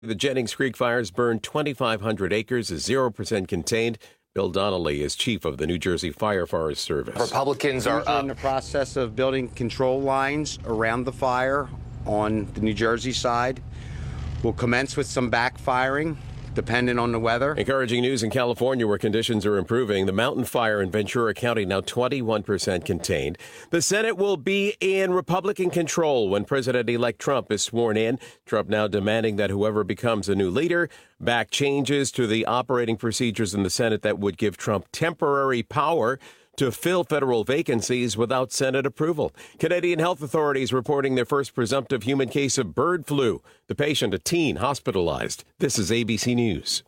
The Jennings Creek fires burned 2,500 acres, is 0% contained. Bill Donnelly is chief of the New Jersey Fire Forest Service. Republicans are in the process of building control lines around the fire on the New Jersey side. We'll commence with some backfiring, depending on the weather. Encouraging news in California, where conditions are improving. The mountain fire in Ventura County now 21% contained. The Senate will be in Republican control when President-elect Trump is sworn in. Trump now demanding that whoever becomes a new leader back changes to the operating procedures in the Senate that would give Trump temporary power to fill federal vacancies without Senate approval. Canadian health authorities reporting their first presumptive human case of bird flu. The patient, a teen, hospitalized. This is ABC News.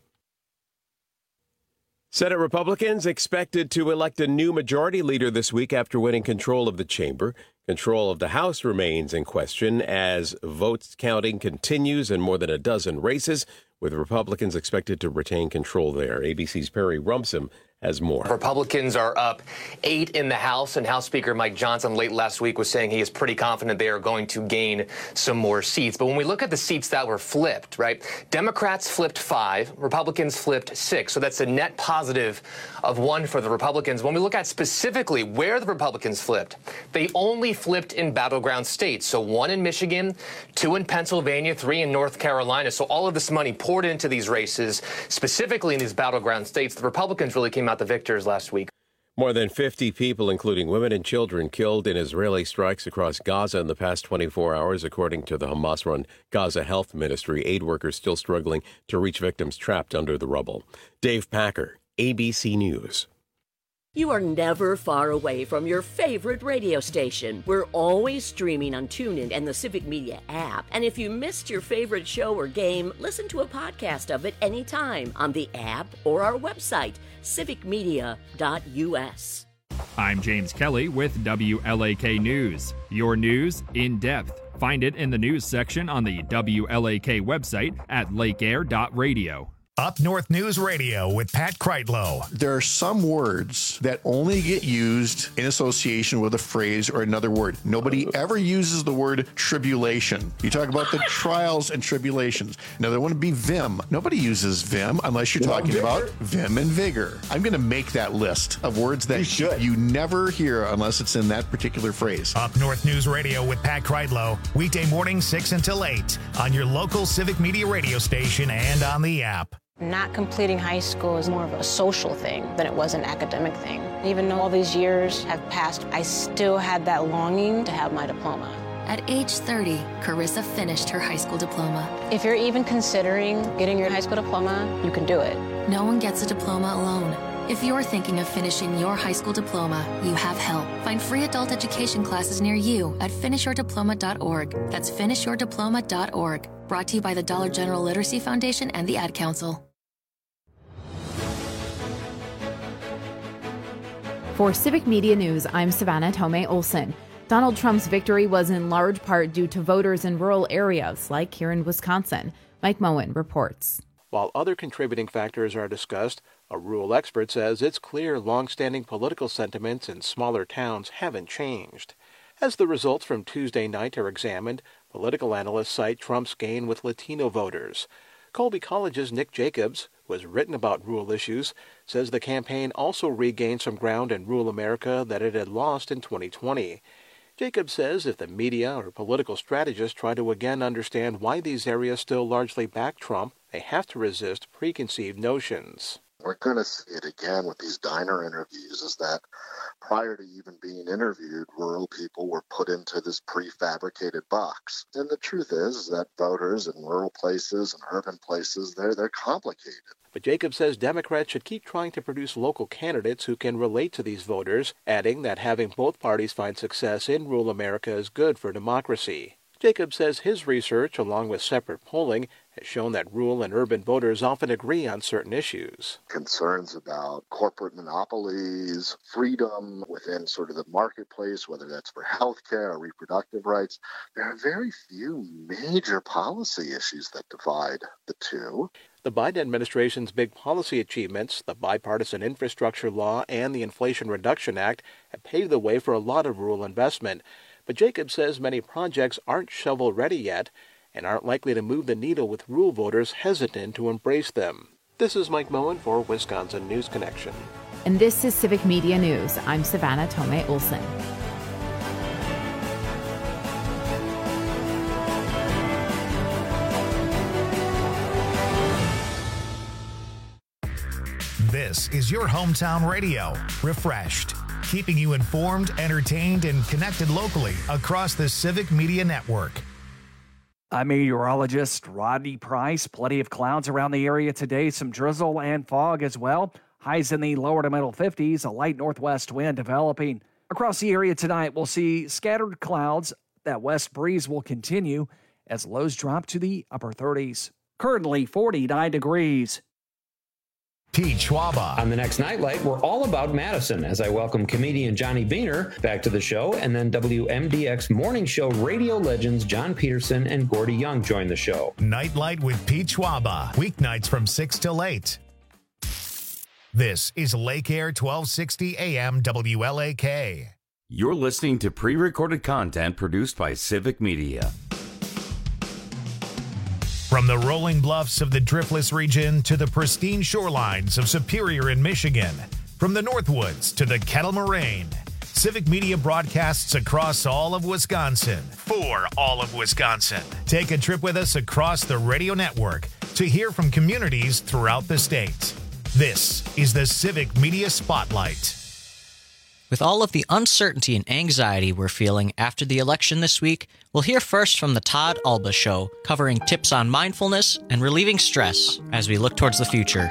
Senate Republicans expected to elect a new majority leader this week after winning control of the chamber. Control of the House remains in question as votes counting continues in more than a dozen races, with Republicans expected to retain control there. ABC's Perry Rumson has more. Republicans are up 8 in the House, and House Speaker Mike Johnson late last week was saying he is pretty confident they are going to gain some more seats. But when we look at the seats that were flipped, right, Democrats flipped 5, Republicans flipped 6. So that's a net positive of 1 for the Republicans. When we look at specifically where the Republicans flipped, they only flipped in battleground states. So 1 in Michigan, 2 in Pennsylvania, 3 in North Carolina. So all of this money poured into these races, specifically in these battleground states. The Republicans really came out the victors last week. More than 50 people, including women and children, killed in Israeli strikes across Gaza in the past 24 hours, according to the Hamas-run Gaza Health Ministry. Aid workers still struggling to reach victims trapped under the rubble. Dave Packer, ABC News. You are never far away from your favorite radio station. We're always streaming on TuneIn and the Civic Media app. And if you missed your favorite show or game, listen to a podcast of it anytime on the app or our website, civicmedia.us. I'm James Kelly with WLAK News. Your news in depth. Find it in the news section on the WLAK website at lakeair.radio. Up North News Radio with Pat Kreitlow. There are some words that only get used in association with a phrase or another word. Nobody ever uses the word tribulation. You talk about the trials and tribulations. Now, there would be vim. Nobody uses vim unless you're talking about vim and vigor. I'm going to make that list of words that you never hear unless it's in that particular phrase. Up North News Radio with Pat Kreitlow. Weekday morning 6 until 8 on your local Civic Media radio station and on the app. Not completing high school is more of a social thing than it was an academic thing. Even though all these years have passed, I still had that longing to have my diploma. At age 30, Carissa finished her high school diploma. If you're even considering getting your high school diploma, you can do it. No one gets a diploma alone. If you're thinking of finishing your high school diploma, you have help. Find free adult education classes near you at finishyourdiploma.org. That's finishyourdiploma.org. Brought to you by the Dollar General Literacy Foundation and the Ad Council. For Civic Media News, I'm Savannah Tomei Olson. Donald Trump's victory was in large part due to voters in rural areas, like here in Wisconsin. Mike Moen reports. While other contributing factors are discussed, a rural expert says it's clear long-standing political sentiments in smaller towns haven't changed. As the results from Tuesday night are examined, political analysts cite Trump's gain with Latino voters. Colby College's Nick Jacobs, who has written about rural issues, says the campaign also regained some ground in rural America that it had lost in 2020. Jacobs says if the media or political strategists try to again understand why these areas still largely back Trump, they have to resist preconceived notions. We're going to see it again with these diner interviews, is that prior to even being interviewed, rural people were put into this prefabricated box. And the truth is that voters in rural places and urban places, they're complicated. But Jacobs says Democrats should keep trying to produce local candidates who can relate to these voters, adding that having both parties find success in rural America is good for democracy. Jacobs says his research, along with separate polling, has shown that rural and urban voters often agree on certain issues. Concerns about corporate monopolies, freedom within sort of the marketplace, whether that's for health care or reproductive rights. There are very few major policy issues that divide the two. The Biden administration's big policy achievements, the bipartisan infrastructure law and the Inflation Reduction Act, have paved the way for a lot of rural investment. But Jacobs says many projects aren't shovel-ready yet, and aren't likely to move the needle with rural voters hesitant to embrace them. This is Mike Moen for Wisconsin News Connection. And this is Civic Media News. I'm Savannah Tomei Olson. This is your hometown radio, Refreshed, keeping you informed, entertained, and connected locally across the Civic Media Network. I'm meteorologist Rodney Price. Plenty of clouds around the area today, some drizzle and fog as well. Highs in the lower to middle 50s, a light northwest wind developing. Across the area tonight, we'll see scattered clouds. That west breeze will continue as lows drop to the upper 30s. Currently 49 degrees. Pete Schwaba. On the next Nightlight, we're all about Madison as I welcome comedian Johnny Beaner back to the show, and then WMDX morning show radio legends John Peterson and Gordy Young join the show. Nightlight with Pete Schwaba, weeknights from 6 till 8. This is Lake Air 1260 AM WLAK. You're listening to pre-recorded content produced by Civic Media. From the rolling bluffs of the Driftless region to the pristine shorelines of Superior in Michigan, from the Northwoods to the Kettle Moraine, Civic Media broadcasts across all of Wisconsin for all of Wisconsin. Take a trip with us across the radio network to hear from communities throughout the state. This is the Civic Media Spotlight. With all of the uncertainty and anxiety we're feeling after the election this week, we'll hear first from the Todd Alba Show, covering tips on mindfulness and relieving stress as we look towards the future.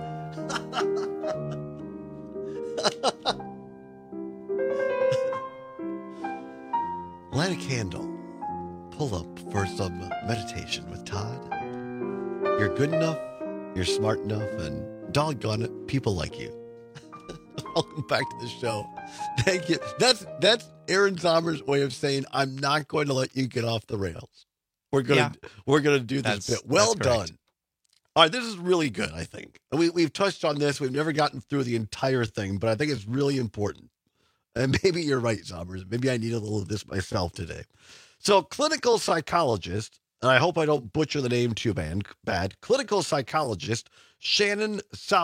Light a candle. Pull up for some meditation with Todd. You're good enough, you're smart enough, and doggone it, people like you. Welcome back to the show. Thank you. That's Aaron Sommer's way of saying I'm not going to let you get off the rails. We're gonna do this bit. Well done. All right, this is really good. I think we've touched on this. We've never gotten through the entire thing, but I think it's really important. And maybe you're right, Sommers. Maybe I need a little of this myself today. So, clinical psychologist, and I hope I don't butcher the name too bad. Clinical psychologist Shannon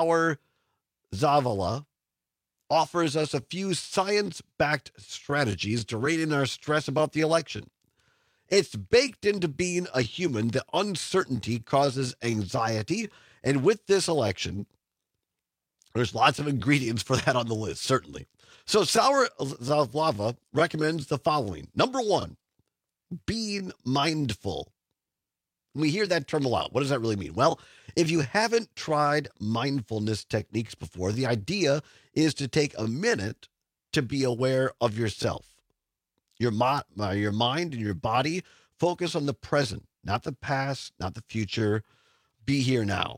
Sauer-Zavala offers us a few science-backed strategies to rein in our stress about the election. It's baked into being a human that uncertainty causes anxiety, and with this election, there's lots of ingredients for that on the list, certainly. So Sauer-Zavala recommends the following. Number one, being mindful. We hear that term a lot. What does that really mean? Well, if you haven't tried mindfulness techniques before, the idea is to take a minute to be aware of yourself, your mind and your body. Focus on the present, not the past, not the future. Be here now.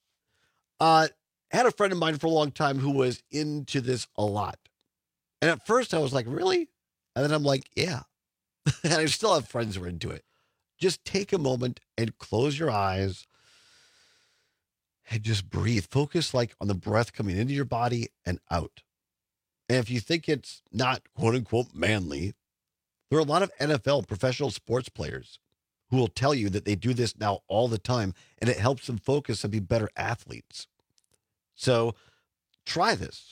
Had a friend of mine for a long time who was into this a lot. And at first I was like, really? And then I'm like, yeah. And I still have friends who are into it. Just take a moment and close your eyes and just breathe. Focus on the breath coming into your body and out. And if you think it's not quote unquote manly, there are a lot of NFL professional sports players who will tell you that they do this now all the time and it helps them focus and be better athletes. So try this.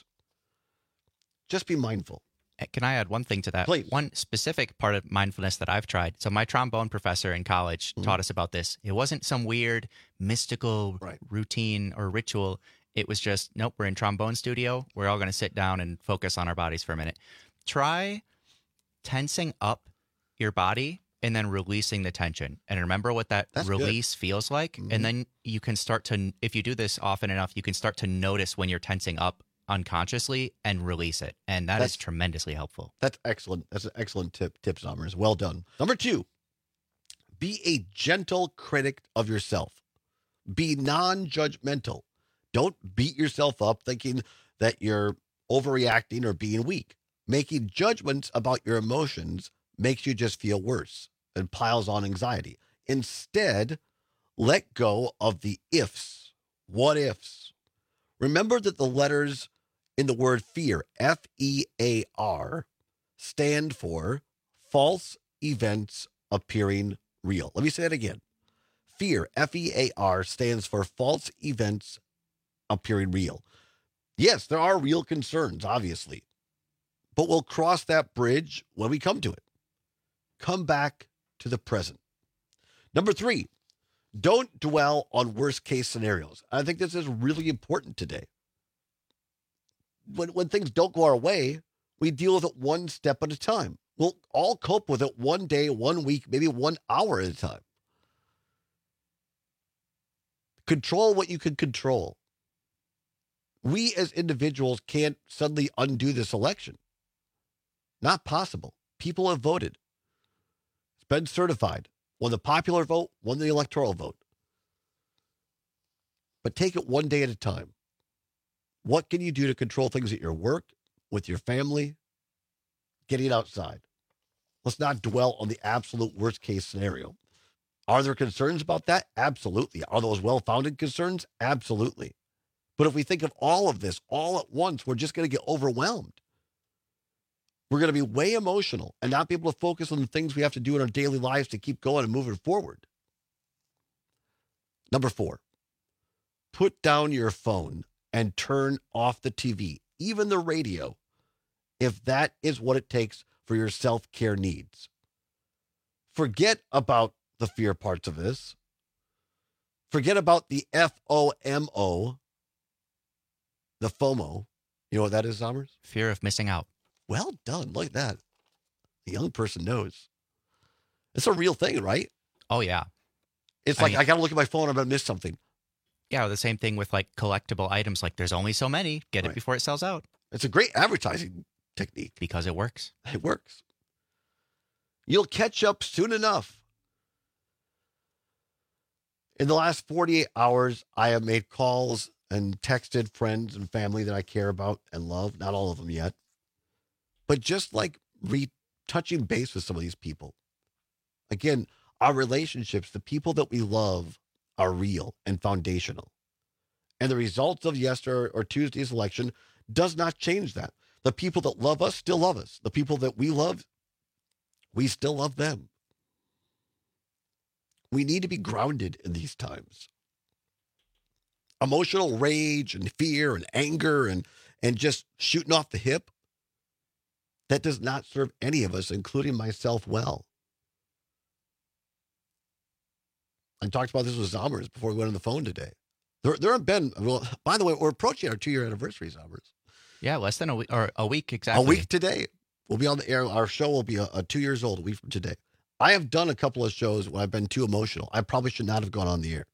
Just be mindful. Can I add one thing to that? Please. One specific part of mindfulness that I've tried. So my trombone professor in college taught us about this. It wasn't some weird mystical routine or ritual. It was just, nope, we're in trombone studio. We're all going to sit down and focus on our bodies for a minute. Try tensing up your body and then releasing the tension. And remember what that release feels like. And then you can start to, if you do this often enough, you can start to notice when you're tensing up unconsciously and release it. And that's is tremendously helpful. That's excellent. That's an excellent tip, Sommers. Well done. Number two, be a gentle critic of yourself. Be non-judgmental. Don't beat yourself up thinking that you're overreacting or being weak. Making judgments about your emotions makes you just feel worse and piles on anxiety. Instead, let go of the ifs. What ifs? Remember that the letters in the word fear, F-E-A-R, stand for false events appearing real. Let me say it again. FEAR, F-E-A-R, stands for false events appearing real. Yes, there are real concerns, obviously, but we'll cross that bridge when we come to it. Come back to the present. Number 3, don't dwell on worst-case scenarios. I think this is really important today. When things don't go our way, we deal with it one step at a time. We'll all cope with it one day, 1 week, maybe 1 hour at a time. Control what you can control. We as individuals can't suddenly undo this election. Not possible. People have voted. It's been certified. Won the popular vote, won the electoral vote. But take it one day at a time. What can you do to control things at your work, with your family, getting outside? Let's not dwell on the absolute worst case scenario. Are there concerns about that? Absolutely. Are those well-founded concerns? Absolutely. But if we think of all of this all at once, we're just going to get overwhelmed. We're going to be way emotional and not be able to focus on the things we have to do in our daily lives to keep going and moving forward. Number 4, put down your phone and turn off the TV, even the radio, if that is what it takes for your self-care needs. Forget about the fear parts of this. Forget about the FOMO, the FOMO. You know what that is, Zommers? Fear of missing out. Well done. Look at that. The young person knows. It's a real thing, right? Oh, yeah. It's like, I got to look at my phone. I'm going to miss something. Yeah, the same thing with like collectible items. Like there's only so many. Get it before it sells out. It's a great advertising technique. Because it works. It works. You'll catch up soon enough. In the last 48 hours, I have made calls and texted friends and family that I care about and love. Not all of them yet. But just like touching base with some of these people. Again, our relationships, the people that we love, are real and foundational. And the results of yesterday or Tuesday's election does not change that. The people that love us still love us. The people that we love, we still love them. We need to be grounded in these times. Emotional rage and fear and anger and just shooting off the hip, that does not serve any of us, including myself, well. I talked about this with Zommers before we went on the phone today. There have been, well, by the way, we're approaching our 2-year anniversary, Zommers. Yeah, less than a week, or a week exactly. A week today. We'll be on the air. Our show will be 2 years old a week from today. I have done a couple of shows when I've been too emotional. I probably should not have gone on the air.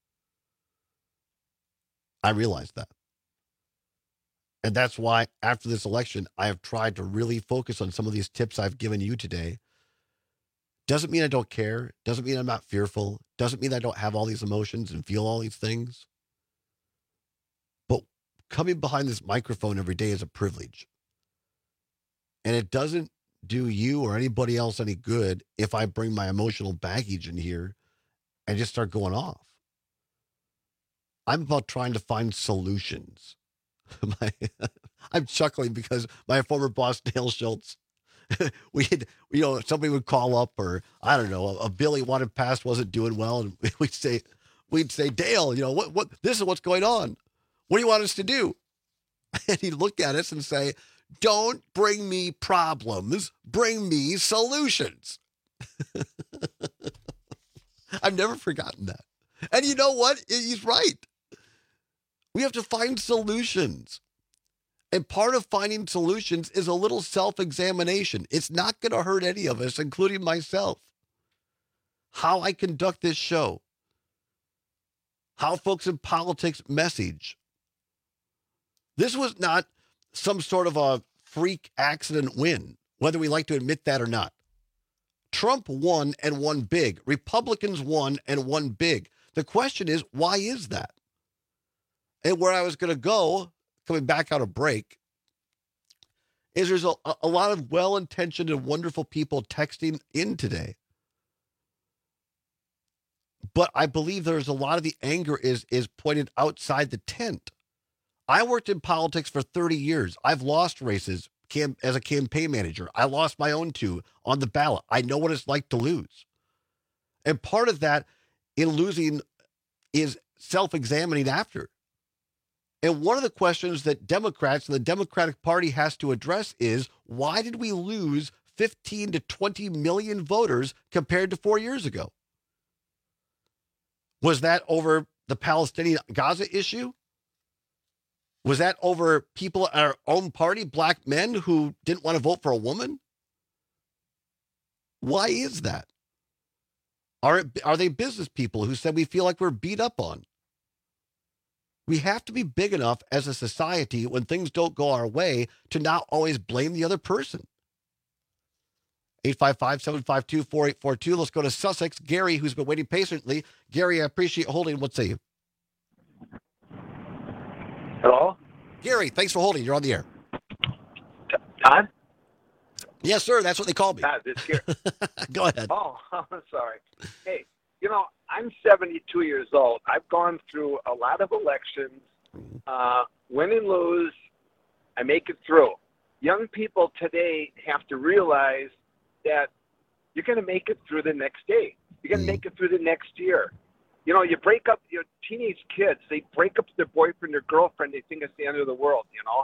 I realize that. And that's why after this election, I have tried to really focus on some of these tips I've given you today. Doesn't mean I don't care. Doesn't mean I'm not fearful. Doesn't mean I don't have all these emotions and feel all these things. But coming behind this microphone every day is a privilege. And it doesn't do you or anybody else any good if I bring my emotional baggage in here and just start going off. I'm about trying to find solutions. I'm chuckling because my former boss, Dale Schultz, somebody would call up, or I don't know, a bill he wanted passed wasn't doing well, and we'd say, Dale, what this is what's going on. What do you want us to do? And he'd look at us and say, don't bring me problems, bring me solutions. I've never forgotten that. And you know what? He's right. We have to find solutions. And part of finding solutions is a little self-examination. It's not going to hurt any of us, including myself. How I conduct this show. How folks in politics message. This was not some sort of a freak accident win, whether we like to admit that or not. Trump won and won big. Republicans won and won big. The question is, why is that? And where I was going to go, coming back out of break, is there's a lot of well-intentioned and wonderful people texting in today. But I believe there's a lot of the anger is pointed outside the tent. I worked in politics for 30 years. I've lost races as a campaign manager. I lost my own 2 on the ballot. I know what it's like to lose. And part of that in losing is self-examining after. And one of the questions that Democrats and the Democratic Party has to address is, why did we lose 15 to 20 million voters compared to 4 years ago? Was that over the Palestinian-Gaza issue? Was that over people at our own party, black men, who didn't want to vote for a woman? Why is that? Are they business people who said we feel like we're beat up on? We have to be big enough as a society when things don't go our way to not always blame the other person. 855-752-4842. Let's go to Sussex. Gary, who's been waiting patiently. Gary, I appreciate holding. What say you? Hello? Gary, thanks for holding. You're on the air. Todd? Yes, sir. That's what they call me. Todd, this Gary. Go ahead. Oh, I'm sorry. Hey, I'm 72 years old. I've gone through a lot of elections, win and lose. I make it through. Young people today have to realize that you're going to make it through the next day. You're going to make it through the next year. You break up your teenage kids. They break up their boyfriend or girlfriend. They think it's the end of the world,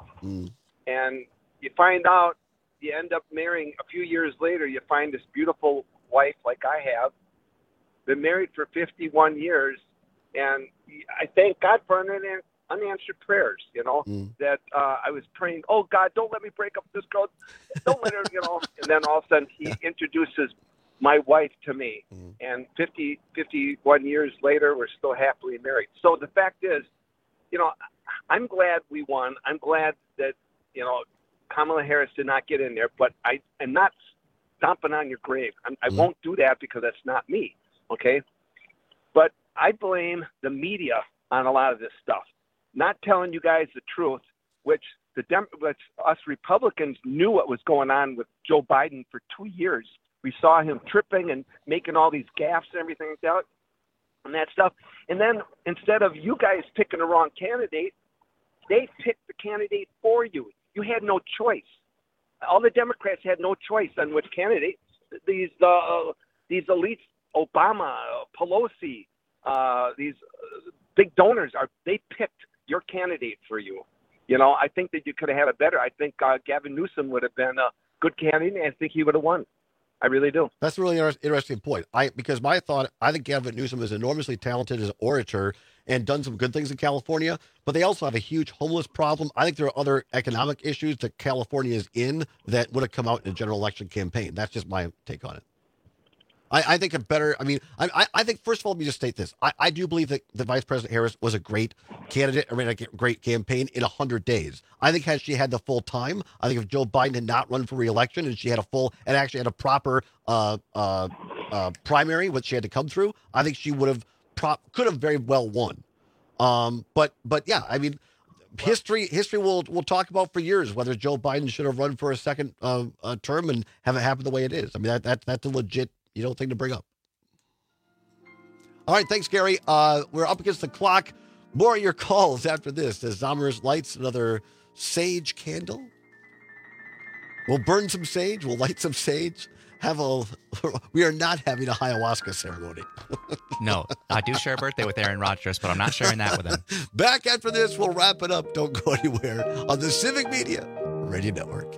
And you find out, you end up marrying a few years later, you find this beautiful wife like I have, been married for 51 years. And I thank God for unanswered prayers, that I was praying, oh, God, don't let me break up with this girl. Don't let her, And then all of a sudden he introduces my wife to me. And 51 years later, we're still happily married. So the fact is, I'm glad we won. I'm glad that, Kamala Harris did not get in there, but I'm not stomping on your grave. I won't do that because that's not me, okay? But I blame the media on a lot of this stuff, not telling you guys the truth, which us Republicans knew what was going on with Joe Biden for 2 years. We saw him tripping and making all these gaffes and everything like that, and that stuff. And then instead of you guys picking the wrong candidate, they picked the candidate for you. You had no choice. All the Democrats had no choice on which candidate. These elites, Obama, Pelosi, these big donors, they picked your candidate for you. I think that you could have had a better. I think Gavin Newsom would have been a good candidate, and I think he would have won. I really do. That's a really interesting point. Because I think Gavin Newsom is enormously talented as an orator and done some good things in California, but they also have a huge homeless problem. I think there are other economic issues that California is in that would have come out in a general election campaign. That's just my take on it. I think I think, first of all, let me just state this. I do believe that the Vice President Harris was a great candidate, a great campaign in 100 days. I think had she had the full time, I think if Joe Biden had not run for re-election and she had actually had a proper primary, which she had to come through, I think she could have very well won. But yeah, history will talk about for years whether Joe Biden should have run for a second term and have it happen the way it is. That's a legit thing to bring up. All right, thanks, Gary. We're up against the clock. More of your calls after this as Zomer's lights another sage candle. We'll burn some sage. We'll light some sage. We are not having a ayahuasca ceremony. No, I do share a birthday with Aaron Rodgers, but I'm not sharing that with him. Back after this, we'll wrap it up. Don't go anywhere on the Civic Media Radio Network.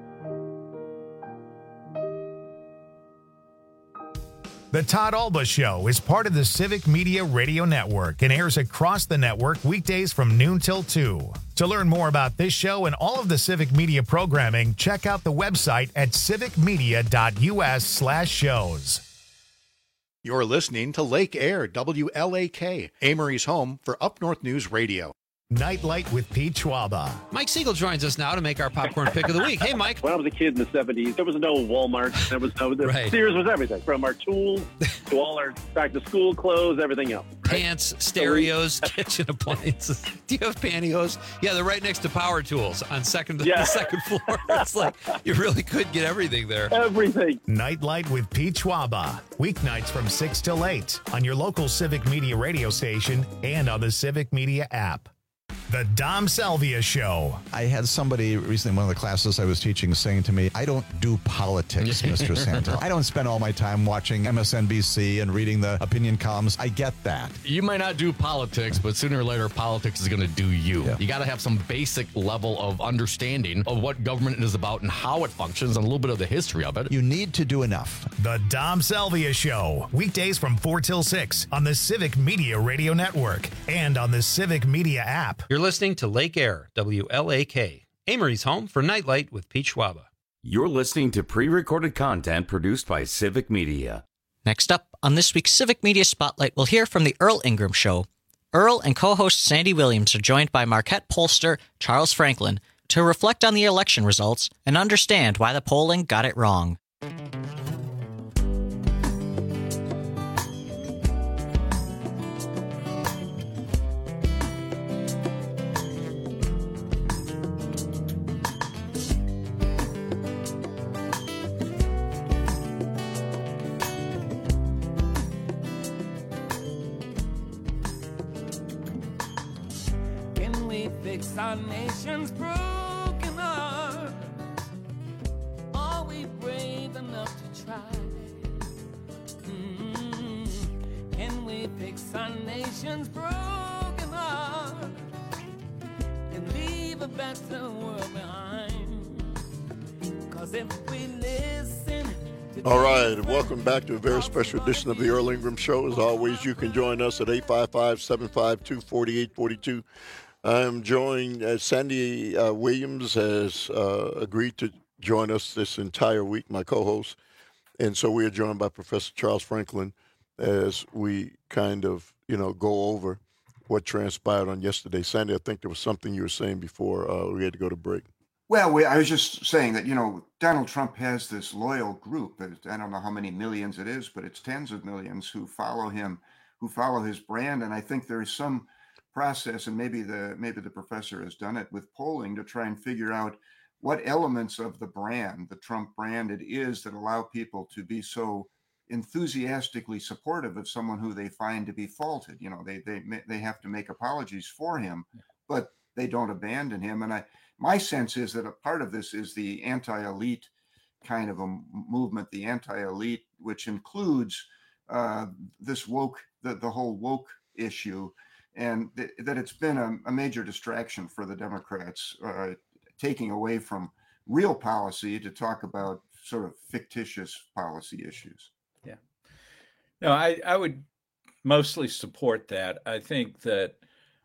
The Todd Alba Show is part of the Civic Media Radio Network and airs across the network weekdays from noon till 2. To learn more about this show and all of the Civic Media programming, check out the website at civicmedia.us/shows. You're listening to Lake Air, WLAK, Amory's home for Up North News Radio. Nightlight with Pete Schwaba. Mike Siegel joins us now to make our popcorn pick of the week. Hey, Mike. When I was a kid in the 70s, there was no Walmart. There was no right. Sears was everything, from our tools to all our back-to-school clothes, everything else. Right? Pants, stereos, kitchen appliances. Do you have pantyhose? Yeah, they're right next to power tools on the second floor. It's like you really could get everything there. Everything. Nightlight with Pete Schwaba. Weeknights from 6 till 8 on your local Civic Media radio station and on the Civic Media app. The Dom Salvia Show. I had somebody recently in one of the classes I was teaching saying to me, I don't do politics, Mr. Santel. I don't spend all my time watching MSNBC and reading the opinion columns. I get that. You might not do politics, but sooner or later, politics is going to do you. Yeah. You got to have some basic level of understanding of what government is about and how it functions and a little bit of the history of it. You need to do enough. The Dom Salvia Show. Weekdays from 4 till 6 on the Civic Media Radio Network and on the Civic Media app. You're listening to Lake Air, WLAK, Amory's home for Nightlight with Pete Schwaba. You're listening to pre-recorded content produced by Civic Media. Next up on this week's Civic Media Spotlight, we'll hear from the Earl Ingram Show. Earl and co-host Sandy Williams are joined by Marquette pollster Charles Franklin to reflect on the election results and understand why the polling got it wrong. Our nation's broken heart. Are we brave enough to try? Can we fix our nation's broken heart and leave a better world behind? 'Cause if we listen. All right, welcome back to a very special edition of the Earl Ingram Show. As always, you can join us at 855-752-4842. I'm joined, Sandy Williams has agreed to join us this entire week, my co-host. And so we are joined by Professor Charles Franklin as we kind of, go over what transpired on yesterday. Sandy, I think there was something you were saying before we had to go to break. Well, I was just saying that, Donald Trump has this loyal group. I don't know how many millions it is, but it's tens of millions who follow him, who follow his brand. And I think there is some process, and maybe the professor has done it with polling, to try and figure out what elements of the brand, the Trump brand, it is that allow people to be so enthusiastically supportive of someone who they find to be faulted. They have to make apologies for him, but they don't abandon him. And my sense is that a part of this is the anti-elite kind of a movement, the anti-elite, which includes this woke, the whole woke issue. And that it's been a major distraction for the Democrats, taking away from real policy to talk about sort of fictitious policy issues. Yeah. No, I would mostly support that. I think that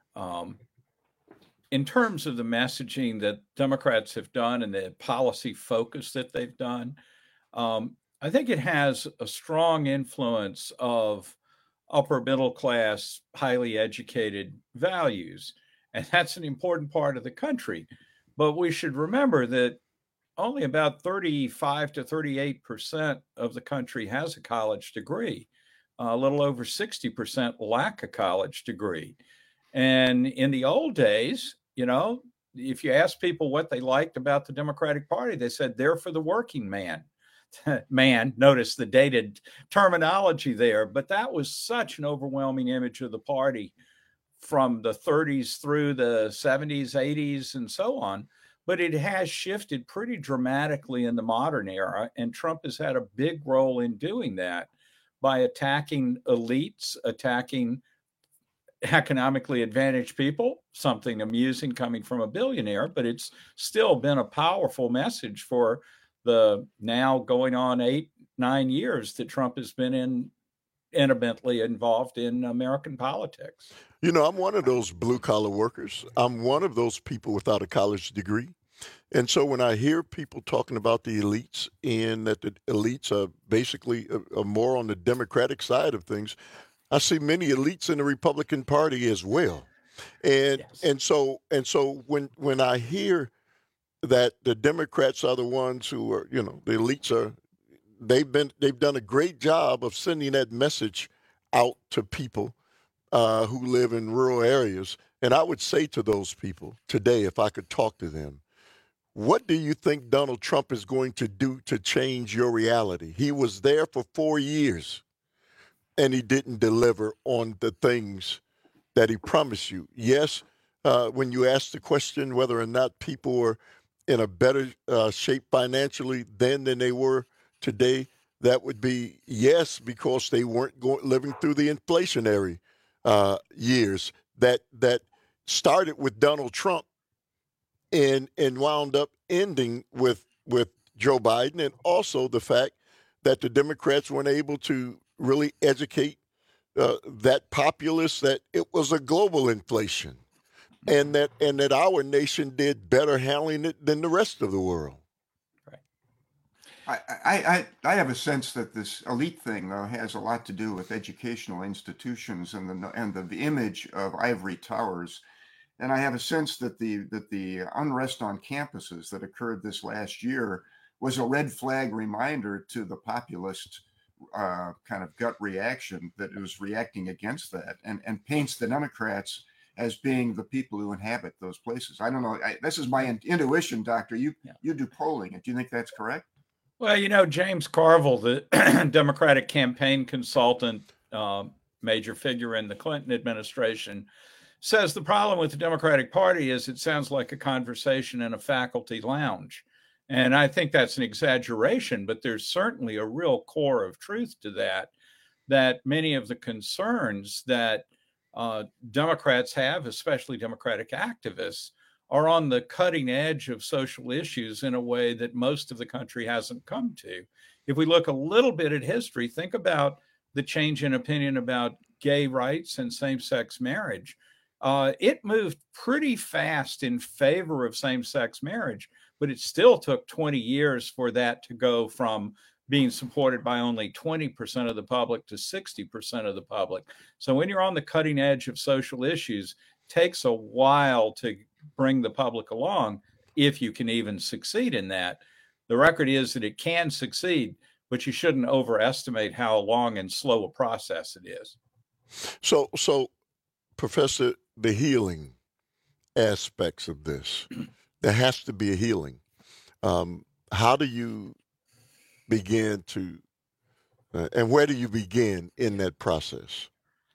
in terms of the messaging that Democrats have done and the policy focus that they've done, I think it has a strong influence of upper middle class, highly educated values. And that's an important part of the country. But we should remember that only about 35 to 38% of the country has a college degree. A little over 60% lack a college degree. And in the old days, if you ask people what they liked about the Democratic Party, they said they're for the working man. Notice the dated terminology there, but that was such an overwhelming image of the party from the 30s through the 70s, 80s, and so on. But it has shifted pretty dramatically in the modern era, and Trump has had a big role in doing that by attacking elites, attacking economically advantaged people, something amusing coming from a billionaire, but it's still been a powerful message for the now going on 8-9 years that Trump has been intimately involved in American politics. I'm one of those blue-collar workers. I'm one of those people without a college degree. And so when I hear people talking about the elites and that the elites are basically more on the Democratic side of things, I see many elites in the Republican Party as well. And so when I hear that the Democrats are the ones who are, the elites are, they've done a great job of sending that message out to people who live in rural areas. And I would say to those people today, if I could talk to them, what do you think Donald Trump is going to do to change your reality? He was there for 4 years and he didn't deliver on the things that he promised you. Yes, when you ask the question whether or not people were in a better shape financially then than they were today, that would be yes, because they weren't living through the inflationary years that started with Donald Trump and wound up ending with Joe Biden, and also the fact that the Democrats weren't able to really educate that populace that it was a global inflation, and that our nation did better handling it than the rest of the world. I have a sense that this elite thing, though, has a lot to do with educational institutions and the image of ivory towers. And I have a sense that the unrest on campuses that occurred this last year was a red flag reminder to the populist kind of gut reaction that it was reacting against that, and paints the Democrats as being the people who inhabit those places. I don't know. This is my intuition, Doctor. You do polling. Do you think that's correct? Well, James Carville, the Democratic campaign consultant, major figure in the Clinton administration, says the problem with the Democratic Party is it sounds like a conversation in a faculty lounge. And I think that's an exaggeration, but there's certainly a real core of truth to that many of the concerns that Democrats have, especially Democratic activists, are on the cutting edge of social issues in a way that most of the country hasn't come to. If we look a little bit at history, think about the change in opinion about gay rights and same-sex marriage. It moved pretty fast in favor of same-sex marriage, but it still took 20 years for that to go from being supported by only 20% of the public to 60% of the public. So when you're on the cutting edge of social issues, it takes a while to bring the public along, if you can even succeed in that. The record is that it can succeed, but you shouldn't overestimate how long and slow a process it is. So Professor, the healing aspects of this, there has to be a healing. How do you begin to, and where do you begin in that process?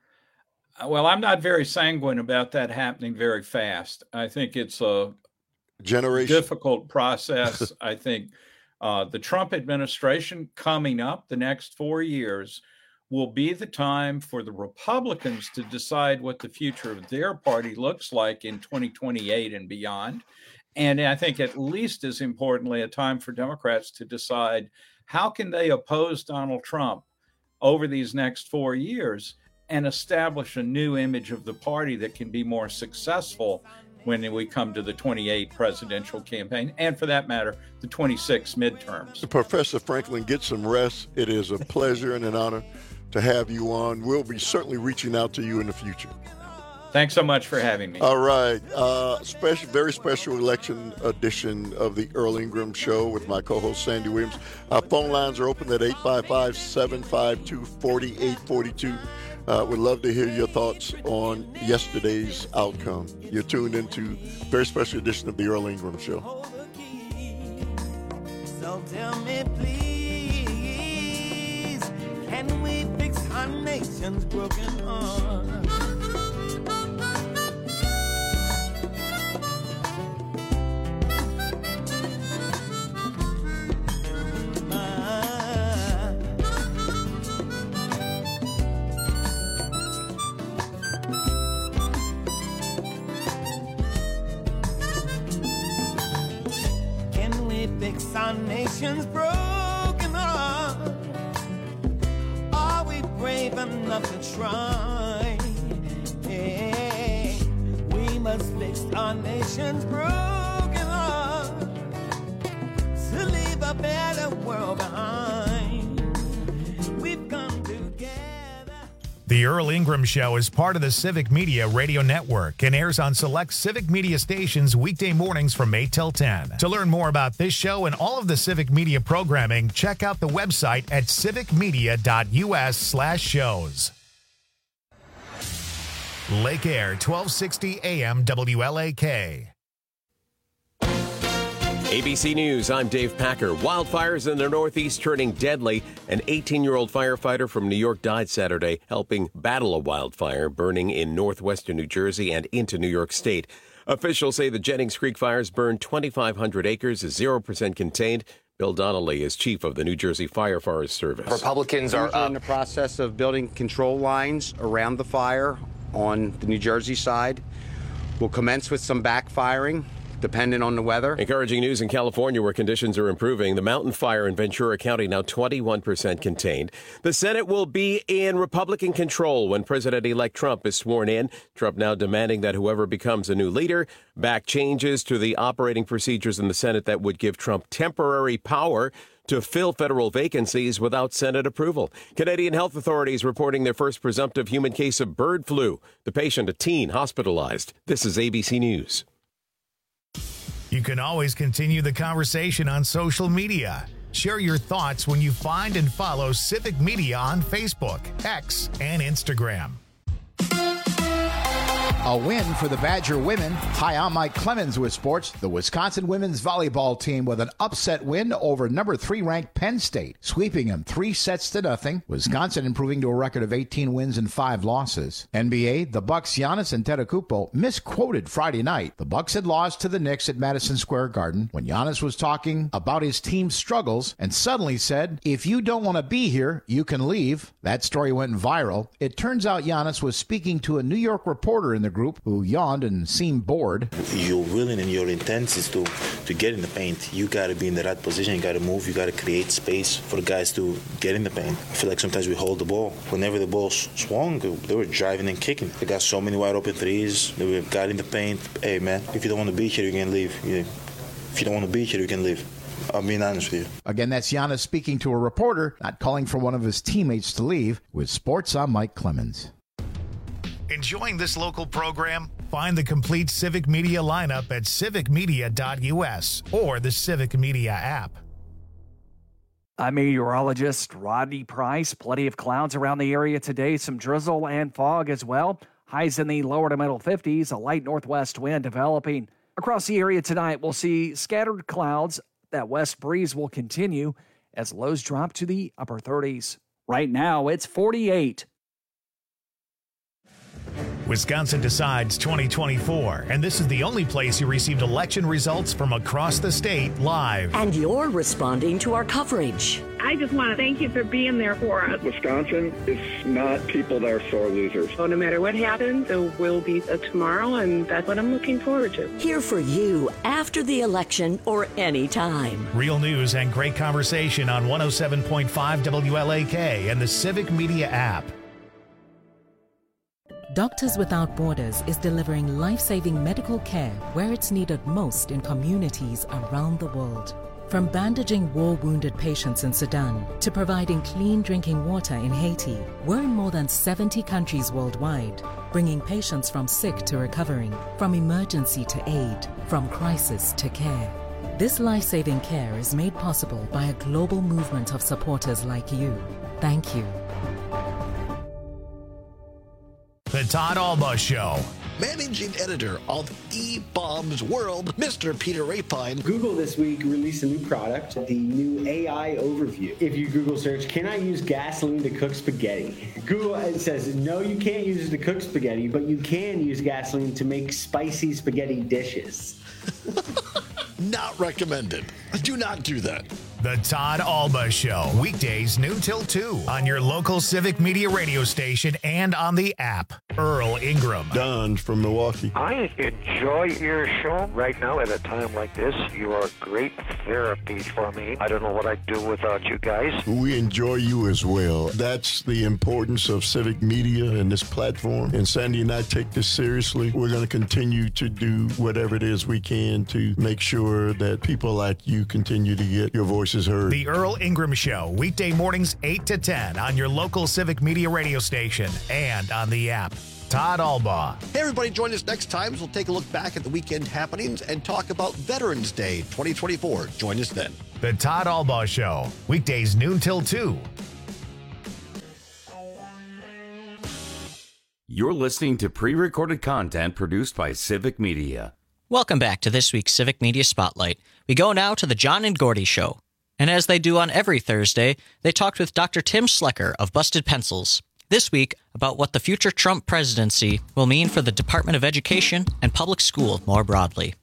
Well, I'm not very sanguine about that happening very fast. I think it's a difficult process. I think the Trump administration coming up the next 4 years will be the time for the Republicans to decide what the future of their party looks like in 2028 and beyond. And I think at least as importantly, a time for Democrats to decide how can they oppose Donald Trump over these next 4 years and establish a new image of the party that can be more successful when we come to the 28 presidential campaign, and for that matter, the 26 midterms. Professor Franklin, get some rest. It is a pleasure and an honor to have you on. We'll be certainly reaching out to you in the future. Thanks so much for having me. All right. Very special election edition of the Earl Ingram Show with my co-host Sandy Williams. Our phone lines are open at 855-752-4842. Would love to hear your thoughts on yesterday's outcome. You're tuned into a very special edition of the Earl Ingram Show. So tell me, please, can we fix our nation's broken heart? Fix our nation's broken heart. Are we brave enough to try? Hey, we must fix our nation's broken heart to leave a better world behind. We've come together. The Earl Ingram Show is part of the Civic Media Radio Network and airs on select Civic Media stations weekday mornings from 8 till 10. To learn more about this show and all of the Civic Media programming, check out the website at civicmedia.us/shows. Lake Air, 1260 AM WLAK. ABC News, I'm Dave Packer. Wildfires in the Northeast turning deadly. An 18-year-old firefighter from New York died Saturday helping battle a wildfire burning in northwestern New Jersey and into New York State. Officials say the Jennings Creek fires burned 2,500 acres, is 0% contained. Bill Donnelly is chief of the New Jersey Fire Forest Service. Republicans are in the process of building control lines around the fire on the New Jersey side. We'll commence with some backfiring, depending on the weather. Encouraging news in California, where conditions are improving. The mountain fire in Ventura County now 21% contained. The Senate will be in Republican control when President-elect Trump is sworn in. Trump now demanding that whoever becomes a new leader back changes to the operating procedures in the Senate that would give Trump temporary power to fill federal vacancies without Senate approval. Canadian health authorities reporting their first presumptive human case of bird flu. The patient, a teen, hospitalized. This is ABC News. You can always continue the conversation on social media. Share your thoughts when you find and follow Civic Media on Facebook, X, and Instagram. A win for the Badger women. Hi, I'm Mike Clemens with sports. The Wisconsin women's volleyball team with an upset win over number 3 ranked Penn State, sweeping them 3-0. Wisconsin improving to a record of 18 wins and 5 losses. NBA, the Bucks' Giannis Antetokounmpo misquoted Friday night. The Bucks had lost to the Knicks at Madison Square Garden when Giannis was talking about his team's struggles and suddenly said, "If you don't want to be here, you can leave." That story went viral. It turns out Giannis was speaking to a New York reporter in the group who yawned and seemed bored. Your willing and your intent is to get in the paint. You got to be in the right position. You got to move. You got to create space for the guys to get in the paint. I feel like sometimes we hold the ball. Whenever the ball swung, they were driving and kicking. They got so many wide open threes. They got in the paint. Hey, man, if you don't want to be here, you can leave. If you don't want to be here, you can leave. I'm being honest with you. Again, that's Giannis speaking to a reporter, not calling for one of his teammates to leave. With sports, I'm Mike Clemens. Enjoying this local program? Find the complete Civic Media lineup at civicmedia.us or the Civic Media app. I'm meteorologist Rodney Price. Plenty of clouds around the area today, some drizzle and fog as well. Highs in the lower to middle 50s, a light northwest wind developing. Across the area tonight, we'll see scattered clouds. That west breeze will continue as lows drop to the upper 30s. Right now, it's 48. Wisconsin Decides 2024, and this is the only place you received election results from across the state live. And you're responding to our coverage. I just want to thank you for being there for us. Wisconsin is not people that are sore losers. So no matter what happens, there will be a tomorrow, and that's what I'm looking forward to. Here for you after the election or any time. Real news and great conversation on 107.5 WLAK and the Civic Media app. Doctors Without Borders is delivering life-saving medical care where it's needed most in communities around the world. From bandaging war-wounded patients in Sudan to providing clean drinking water in Haiti, we're in more than 70 countries worldwide, bringing patients from sick to recovering, from emergency to aid, from crisis to care. This life-saving care is made possible by a global movement of supporters like you. Thank you. The Todd Alba Show. Managing editor of eBaum's World, Mr. Peter Rapine. Google this week released a new product, the new AI Overview. If you Google search, can I use gasoline to cook spaghetti? Google says, no, you can't use it to cook spaghetti, but you can use gasoline to make spicy spaghetti dishes. Not recommended. Do not do that. The Todd Alba Show, weekdays noon till 2 on your local Civic Media radio station and on the app. Earl Ingram. Don from Milwaukee. I enjoy your show right now at a time like this. You are great therapy for me. I don't know what I'd do without you guys. We enjoy you as well. That's the importance of Civic Media and this platform. And Sandy and I take this seriously. We're going to continue to do whatever it is we can to make sure that people like you continue to get your voices heard. The Earl Ingram Show, weekday mornings 8 to 10 on your local Civic Media radio station and on the app. Todd Alba. Hey, everybody, join us next time as we'll take a look back at the weekend happenings and talk about Veterans Day 2024. Join us then. The Todd Alba Show, weekdays noon till 2. You're listening to pre-recorded content produced by Civic Media. Welcome back to this week's Civic Media Spotlight. We go now to the John and Gordy Show. And as they do on every Thursday, they talked with Dr. Tim Slecker of Busted Pencils this week about what the future Trump presidency will mean for the Department of Education and public school more broadly.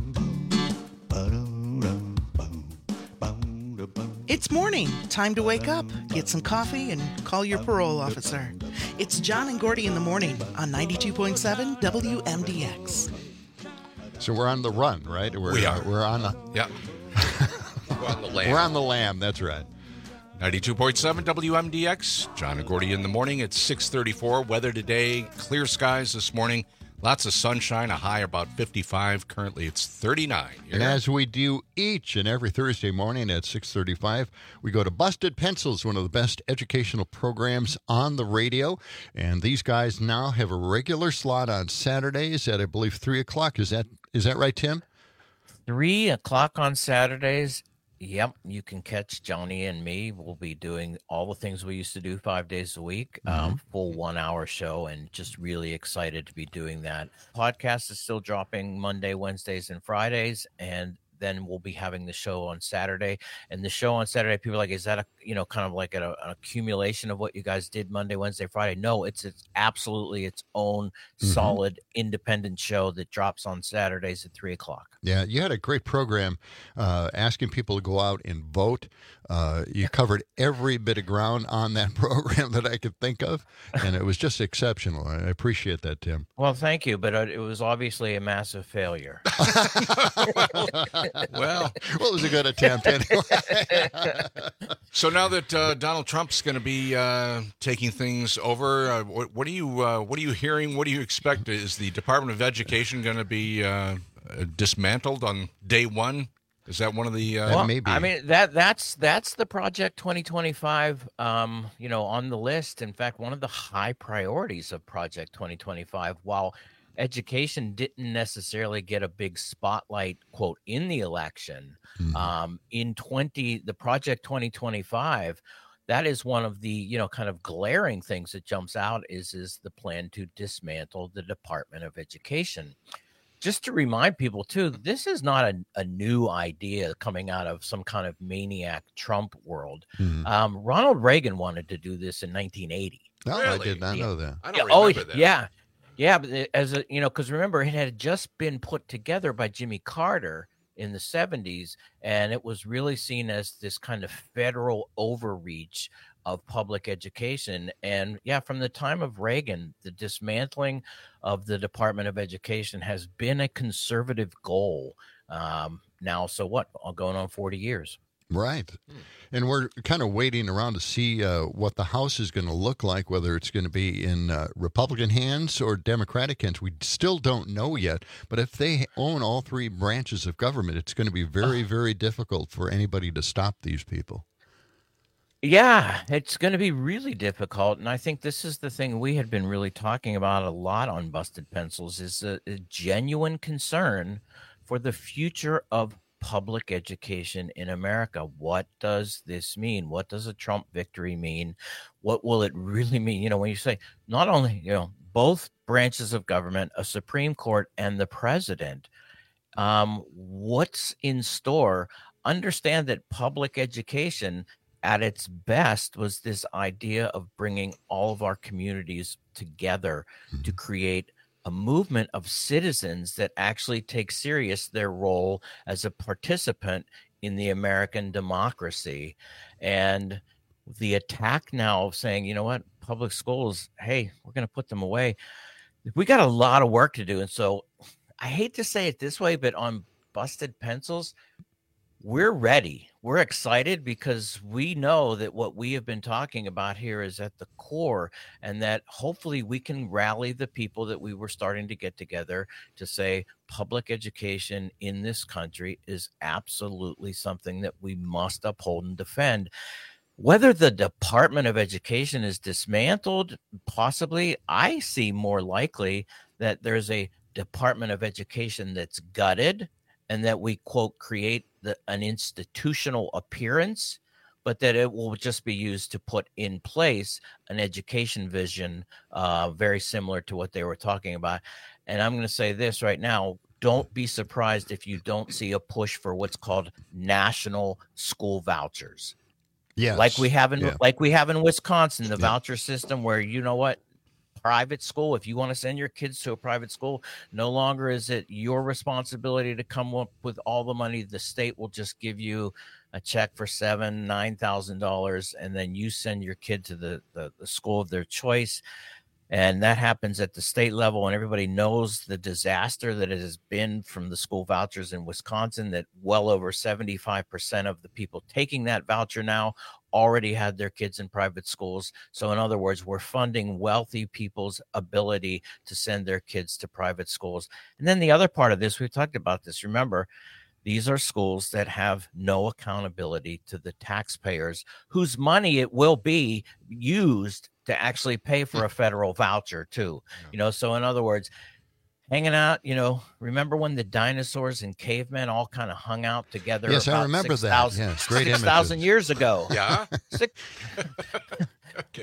It's morning. Time to wake up, get some coffee, and call your parole officer. It's John and Gordy in the morning on 92.7 WMDX. So we're on the run, right? We are. We're on the... Yeah. We're on the lam. We're on the lam, that's right. 92.7 WMDX. John and Gordy in the morning. It's 6:34. Weather today, clear skies this morning. Lots of sunshine, a high about 55. Currently, it's 39. And as we do each and every Thursday morning at 6:35, we go to Busted Pencils, one of the best educational programs on the radio. And these guys now have a regular slot on Saturdays at, I believe, 3 o'clock. Is that right, Tim? 3 o'clock on Saturdays. Yep, you can catch Johnny and me. We'll be doing all the things we used to do 5 days a week, full 1 hour show, and just really excited to be doing that. Podcast is still dropping Monday, Wednesdays, and Fridays, and then we'll be having the show on Saturday. And the show on Saturday, people are like, is that kind of like an accumulation of what you guys did Monday, Wednesday, Friday? No, it's absolutely its own solid independent show that drops on Saturdays at 3 o'clock. Yeah, you had a great program asking people to go out and vote. You covered every bit of ground on that program that I could think of, and it was just exceptional. I appreciate that, Tim. Well, thank you, but it was obviously a massive failure. Well, it was a good attempt anyway. So now that Donald Trump's going to be taking things over, what are you hearing? What do you expect? Is the Department of Education going to be dismantled on day one? Is that one of the maybe? I mean, that's the Project 2025 on the list. In fact, one of the high priorities of Project 2025, while education didn't necessarily get a big spotlight, quote, in the election, the Project 2025, that is one of the, kind of glaring things that jumps out is the plan to dismantle the Department of Education. Just to remind people, too, this is not a new idea coming out of some kind of maniac Trump world. Ronald Reagan wanted to do this in 1980. No, really? I did not know that. I don't remember that. Yeah, but because remember, it had just been put together by Jimmy Carter in the 70s, and it was really seen as this kind of federal overreach of public education. And from the time of Reagan, the dismantling of the Department of Education has been a conservative goal now. So going on 40 years. Right. And we're kind of waiting around to see what the House is going to look like, whether it's going to be in Republican hands or Democratic hands. We still don't know yet. But if they own all three branches of government, it's going to be very, very difficult for anybody to stop these people. Yeah, it's going to be really difficult. And I think this is the thing we had been really talking about a lot on Busted Pencils is a genuine concern for the future of public education in America. What does this mean? What does a Trump victory mean? What will it really mean? When you say not only, both branches of government, a Supreme Court and the president, what's in store? Understand that public education at its best was this idea of bringing all of our communities together to create a movement of citizens that actually take serious their role as a participant in the American democracy. And the attack now of saying, public schools, hey, we're going to put them away. We got a lot of work to do. And so I hate to say it this way, but on Busted Pencils, we're ready. We're excited because we know that what we have been talking about here is at the core, and that hopefully we can rally the people that we were starting to get together to say public education in this country is absolutely something that we must uphold and defend. Whether the Department of Education is dismantled, possibly, I see more likely that there's a Department of Education that's gutted and that we, quote, create an institutional appearance, but that it will just be used to put in place an education vision very similar to what they were talking about. And I'm going to say this right now, don't be surprised if you don't see a push for what's called national school vouchers. Yes. Like we have in Wisconsin, the voucher system where, you know what, private school, if you want to send your kids to a private school, no longer is it your responsibility to come up with all the money. The state will just give you a check for $9,000, and then you send your kid to the school of their choice. And that happens at the state level, and everybody knows the disaster that it has been from the school vouchers in Wisconsin, that well over 75% of the people taking that voucher now already had their kids in private schools. So in other words, we're funding wealthy people's ability to send their kids to private schools. And then the other part of this, we've talked about this, remember, these are schools that have no accountability to the taxpayers whose money it will be used to actually pay for a federal voucher too. So in other words, hanging out, remember when the dinosaurs and cavemen all kind of hung out together? Yes, I remember 6, that. Yes, great 6,000 years ago. Yeah. Okay.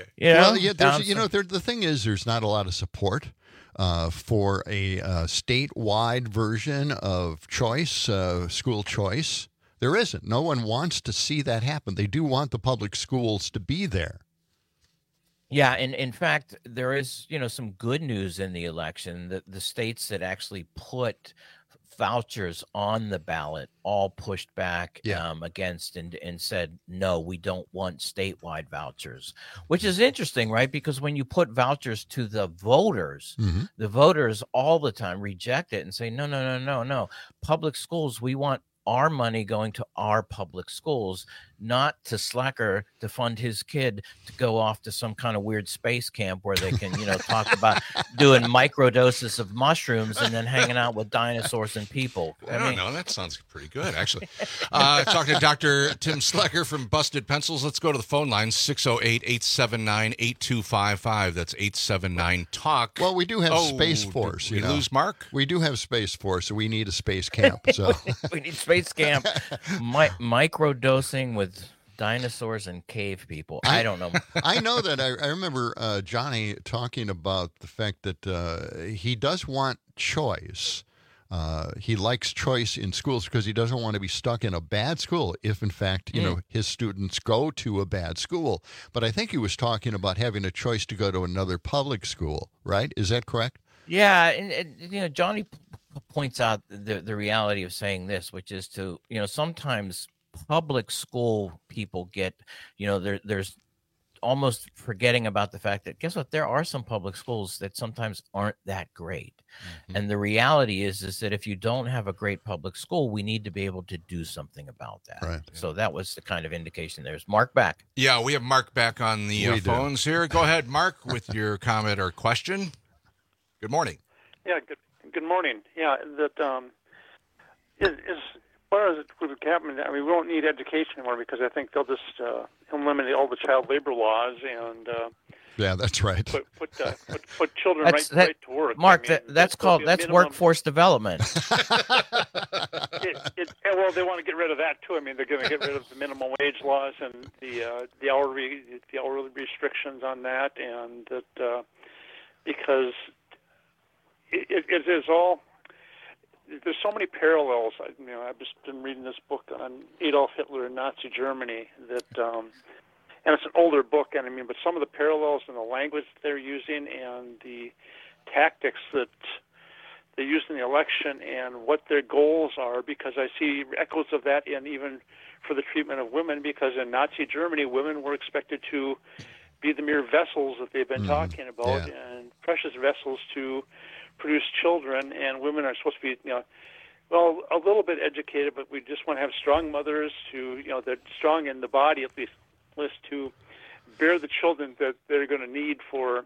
The thing is, there's not a lot of support for a statewide version of choice, school choice. There isn't. No one wants to see that happen. They do want the public schools to be there. Yeah, and in fact, there is, some good news in the election. The states that actually put vouchers on the ballot all pushed back against and said, no, we don't want statewide vouchers, which is interesting, right? Because when you put vouchers to the voters, the voters all the time reject it and say, no. Public schools, we want our money going to our public schools, not to Slacker to fund his kid to go off to some kind of weird space camp where they can, talk about doing microdoses of mushrooms and then hanging out with dinosaurs and people. I don't know. That sounds pretty good, actually. Talking to Dr. Tim Slacker from Busted Pencils. Let's go to the phone line, 608-879-8255. That's 879-TALK. Well, we do have Space Force. Did we lose Mark? We do have Space Force, so we need a space camp. So we need space camp. Microdosing with dinosaurs and cave people. I don't know. I know that. I remember Johnny talking about the fact that he does want choice. He likes choice in schools because he doesn't want to be stuck in a bad school if, in fact, his students go to a bad school. But I think he was talking about having a choice to go to another public school, right? Is that correct? Yeah, and Johnny points out the reality of saying this, which is to, sometimes public school people get, there's almost forgetting about the fact that, guess what, there are some public schools that sometimes aren't that great. And the reality is that if you don't have a great public school, we need to be able to do something about that. Right. So that was the kind of indication. There's Mark back. Yeah, we have Mark back on the phones here. Go ahead, Mark, with your comment or question. Good morning. Yeah, good morning. Yeah, that as far as it would happen, I mean, we won't need education anymore because I think they'll just eliminate all the child labor laws and yeah, that's right. Put children right to work. Mark, that's workforce development. Well, they want to get rid of that too. I mean, they're going to get rid of the minimum wage laws and the hourly restrictions on that, and that because it is all. There's so many parallels. I've just been reading this book on Adolf Hitler and Nazi Germany that, and it's an older book. And but some of the parallels in the language they're using and the tactics that they use in the election and what their goals are, because I see echoes of that in even for the treatment of women. Because in Nazi Germany, women were expected to be the mere vessels that they've been talking about, and precious vessels to produce children, and women are supposed to be, a little bit educated, but we just want to have strong mothers who, they're strong in the body at least to bear the children that they're going to need for,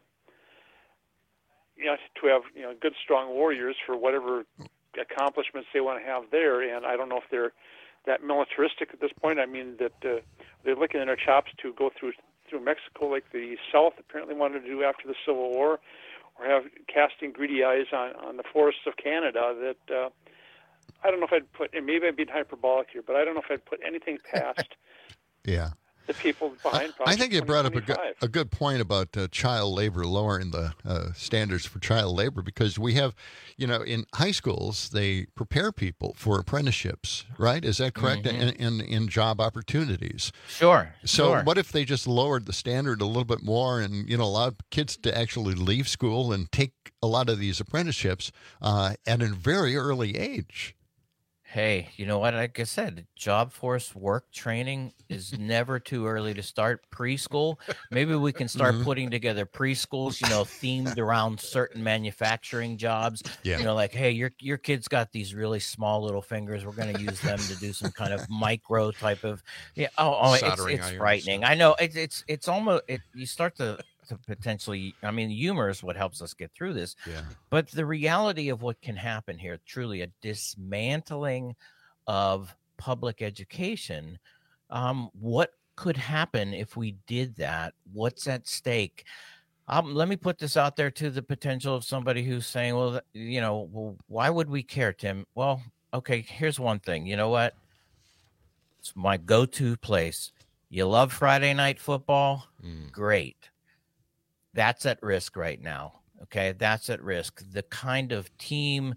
to have, good, strong warriors for whatever accomplishments they want to have there. And I don't know if they're that militaristic at this point. I mean, that they're licking their chops to go through Mexico like the South apparently wanted to do after the Civil War, or have casting greedy eyes on the forests of Canada. That I don't know if I'd put, and maybe I'm being hyperbolic here, but I don't know if I'd put anything past the people behind Project I think you brought up a 2025. good point about child labor, lowering the standards for child labor, because we have, in high schools, they prepare people for apprenticeships, right? Is that correct? Mm-hmm. In job opportunities. Sure. So what if they just lowered the standard a little bit more and, allowed kids to actually leave school and take a lot of these apprenticeships at a very early age? Hey, you know what? Like I said, job force work training is never too early to start. Preschool, maybe we can start putting together preschools, themed around certain manufacturing jobs. Yeah. Like, hey, your kid's got these really small little fingers. We're going to use them to do some kind of micro type of Soldering it's irons. frightening. I know it's almost you start to potentially, humor is what helps us get through this. Yeah. But the reality of what can happen here, truly a dismantling of public education. What could happen if we did that? What's at stake? Let me put this out there to the potential of somebody who's saying, well, why would we care, Tim? Well, okay, here's one thing. You know what? It's my go-to place. You love Friday night football? Great. That's at risk right now. Okay, that's at risk. The kind of team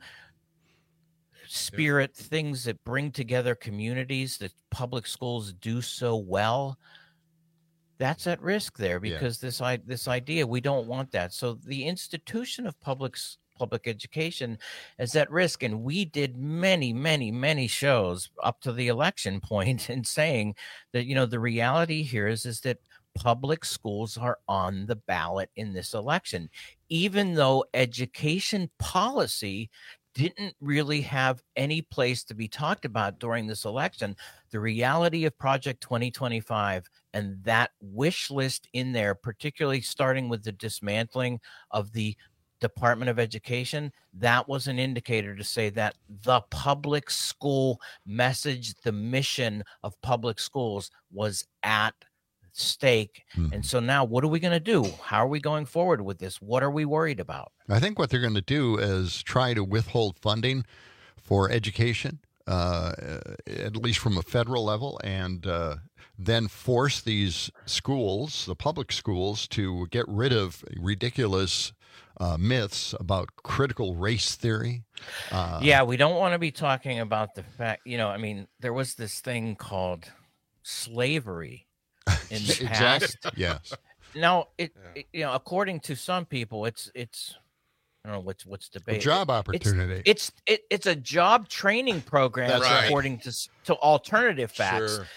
spirit, things that bring together communities that public schools do so well, that's at risk there because this idea, we don't want that. So the institution of public education is at risk. And we did many, many, many shows up to the election point in saying that, the reality here is that public schools are on the ballot in this election, even though education policy didn't really have any place to be talked about during this election. The reality of Project 2025 and that wish list in there, particularly starting with the dismantling of the Department of Education, that was an indicator to say that the public school message, the mission of public schools was at stake. And so now what are we going to do? How are we going forward with this? What are we worried about? I think what they're going to do is try to withhold funding for education, at least from a federal level, and then force these schools, the public schools, to get rid of ridiculous myths about critical race theory. We don't want to be talking about the fact, there was this thing called slavery in the past. Exactly. Yes. Now, according to some people, it's I don't know what's debated. A job opportunity. It's a job training program. That's right. According to alternative facts. Sure.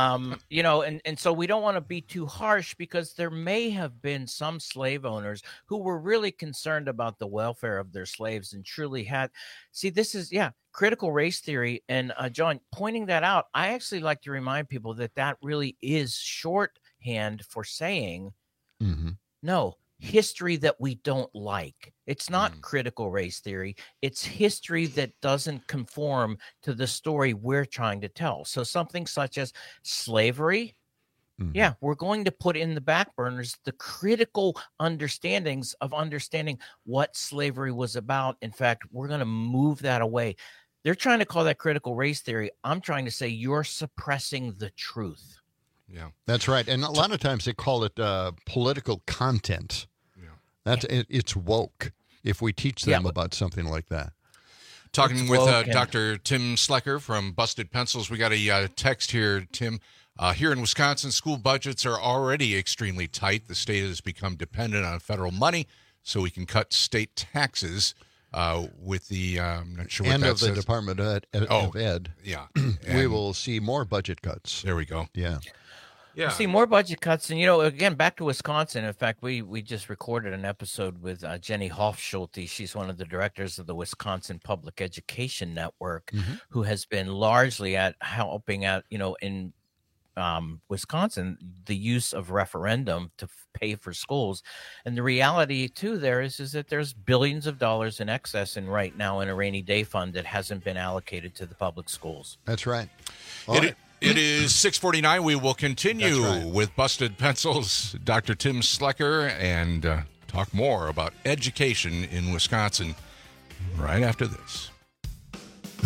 And so we don't want to be too harsh because there may have been some slave owners who were really concerned about the welfare of their slaves and truly had. See, this is critical race theory. And John, pointing that out, I actually like to remind people that really is shorthand for saying no. History that we don't like. It's not critical race theory. It's history that doesn't conform to the story we're trying to tell. So something such as slavery, we're going to put in the back burners the critical understandings of understanding what slavery was about. In fact, we're going to move that away. They're trying to call that critical race theory. I'm trying to say you're suppressing the truth. Yeah, that's right. And a lot of times they call it political content. Yeah, it's woke if we teach them about something like that. Talking with Dr. Tim Slecker from Busted Pencils. We got a text here, Tim. Here in Wisconsin, school budgets are already extremely tight. The state has become dependent on federal money, so we can cut state taxes. With the I'm not sure what end that of the says. Department of Ed, we will see more budget cuts. There we go. Yeah. Yeah. See more budget cuts. And, again, back to Wisconsin. In fact, we just recorded an episode with Jenny Hofschulte. She's one of the directors of the Wisconsin Public Education Network, who has been largely helping out, in Wisconsin, the use of referendum to pay for schools. And the reality, too, there is that there's billions of dollars in excess right now in a rainy day fund that hasn't been allocated to the public schools. That's right. It is 6:49. We will continue with Busted Pencils, Dr. Tim Slecker, and talk more about education in Wisconsin right after this.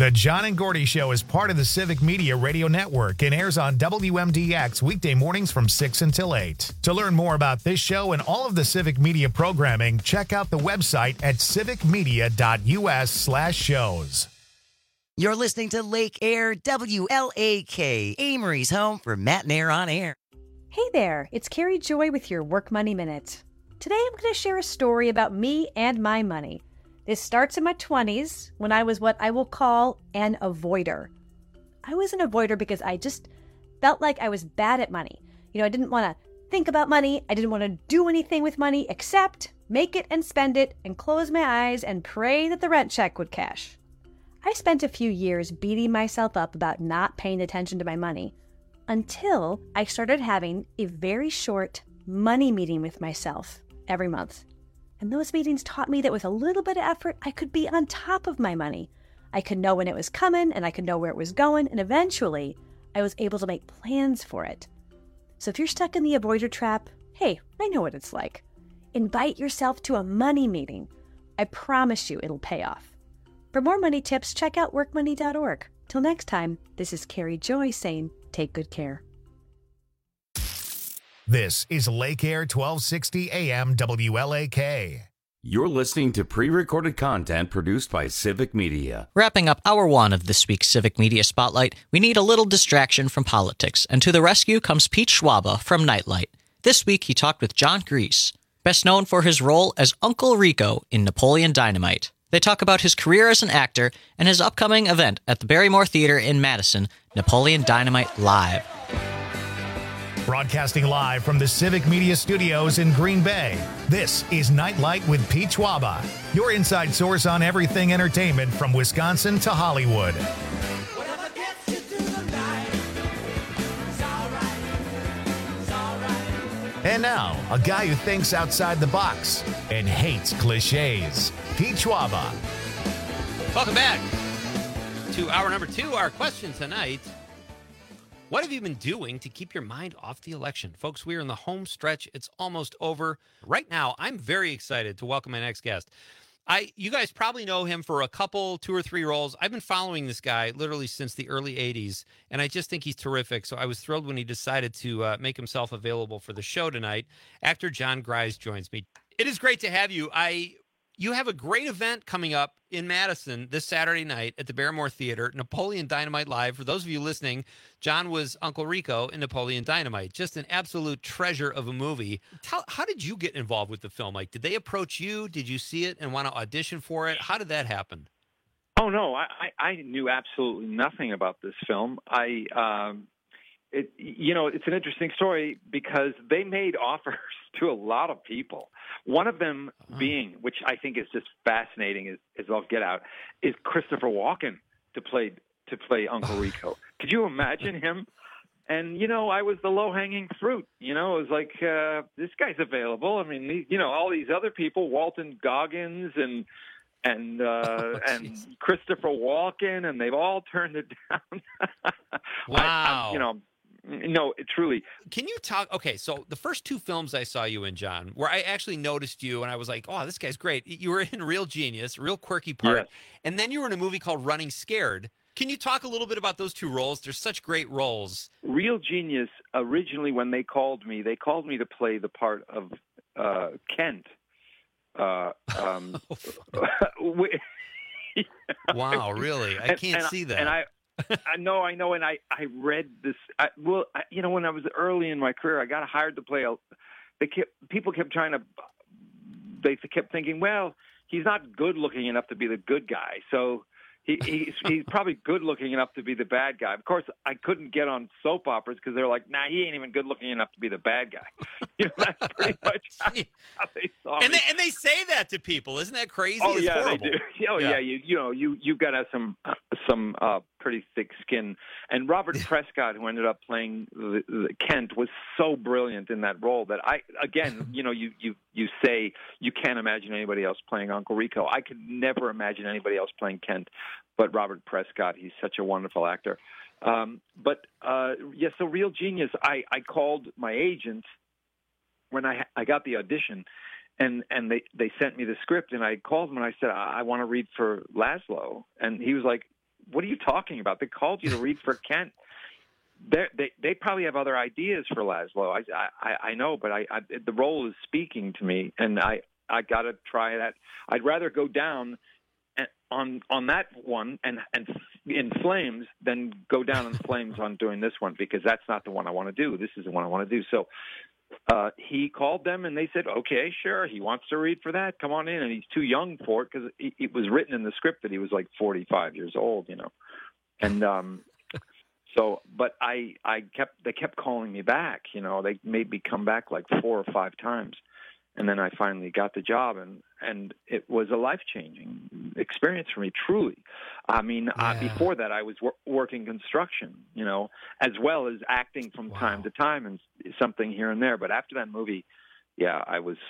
The John and Gordy Show is part of the Civic Media Radio Network and airs on WMDX weekday mornings from 6 until 8. To learn more about this show and all of the Civic Media programming, check out the website at civicmedia.us/shows. You're listening to Lake Air WLAK, Amory's home for Matt and Air on Air. Hey there, it's Carrie Joy with your Work Money Minute. Today I'm going to share a story about me and my money. This starts in my 20s when I was what I will call an avoider. I was an avoider because I just felt like I was bad at money. I didn't want to think about money. I didn't want to do anything with money except make it and spend it and close my eyes and pray that the rent check would cash. I spent a few years beating myself up about not paying attention to my money until I started having a very short money meeting with myself every month. And those meetings taught me that with a little bit of effort, I could be on top of my money. I could know when it was coming and I could know where it was going. And eventually, I was able to make plans for it. So if you're stuck in the avoider trap, hey, I know what it's like. Invite yourself to a money meeting. I promise you it'll pay off. For more money tips, check out workmoney.org. Till next time, this is Carrie Joy saying, take good care. This is Lake Air 1260 AM WLAK. You're listening to pre-recorded content produced by Civic Media. Wrapping up hour one of this week's Civic Media Spotlight, we need a little distraction from politics, and to the rescue comes Pete Schwaba from Nightlight. This week he talked with John Grease, best known for his role as Uncle Rico in Napoleon Dynamite. They talk about his career as an actor and his upcoming event at the Barrymore Theater in Madison, Napoleon Dynamite Live. Broadcasting live from the Civic Media Studios in Green Bay, this is Nightlight with Pete Schwaba, your inside source on everything entertainment from Wisconsin to Hollywood. And now, a guy who thinks outside the box and hates cliches, Pete Schwaba. Welcome back to hour number 2. Our question tonight: what have you been doing to keep your mind off the election? Folks, we are in the home stretch. It's almost over. Right now, I'm very excited to welcome my next guest. You guys probably know him for 2 or 3 roles. I've been following this guy literally since the early 80s, and I just think he's terrific. So I was thrilled when he decided to make himself available for the show tonight. Actor John Grease joins me. It is great to have you. You have a great event coming up in Madison this Saturday night at the Barrymore Theater, Napoleon Dynamite Live. For those of you listening, John was Uncle Rico in Napoleon Dynamite. Just an absolute treasure of a movie. How did you get involved with the film? Like, did they approach you? Did you see it and want to audition for it? How did that happen? Oh, no, I knew absolutely nothing about this film. It's an interesting story because they made offers to a lot of people. One of them being, which I think is just fascinating as all get out, is Christopher Walken to play Uncle Rico. Could you imagine him? And, I was the low-hanging fruit. It was like, this guy's available. I mean, all these other people, Walton Goggins and Christopher Walken, and they've all turned it down. Wow. No, truly. Can you talk? Okay, so the first 2 films I saw you in, John, where I actually noticed you and I was like, oh, this guy's great. You were in Real Genius, real quirky part. Yes. And then you were in a movie called Running Scared. Can you talk a little bit about those 2 roles? They're such great roles. Real Genius, originally when they called me to play the part of Kent. Wow, really? I can't see that. And I know, and I read this. When I was early in my career, I got hired to play people kept thinking, well, he's not good looking enough to be the good guy, so he's probably good looking enough to be the bad guy. Of course, I couldn't get on soap operas because they're like, nah, he ain't even good looking enough to be the bad guy. That's pretty much how they saw me. And they say that to people. Isn't that crazy? Oh, it's yeah, horrible. They do. Oh, yeah. You've got to have some pretty thick skin. And Robert Prescott, who ended up playing the Kent, was so brilliant in that role that you say you can't imagine anybody else playing Uncle Rico. I could never imagine anybody else playing Kent but Robert Prescott. He's such a wonderful actor. So Real Genius, I called my agent when I got the audition, and they sent me the script, and I called him and I said, I want to read for Laszlo. And he was like, what are you talking about? They called you to read for Kent. They probably have other ideas for Laszlo. I know, but the role is speaking to me, and I got to try that. I'd rather go down on that one and in flames than go down in flames on doing this one, because that's not the one I want to do. This is the one I want to do. So he called them, and they said, okay, sure, he wants to read for that. Come on in. And he's too young for it, because it was written in the script that he was like 45 years old, you know. And so, but they kept calling me back. You know, they made me come back like 4 or 5 times. And then I finally got the job, and it was a life-changing experience for me, truly. I mean, before that, I was working construction, you know, as well as acting from time to time and something here and there. But after that movie, yeah, I was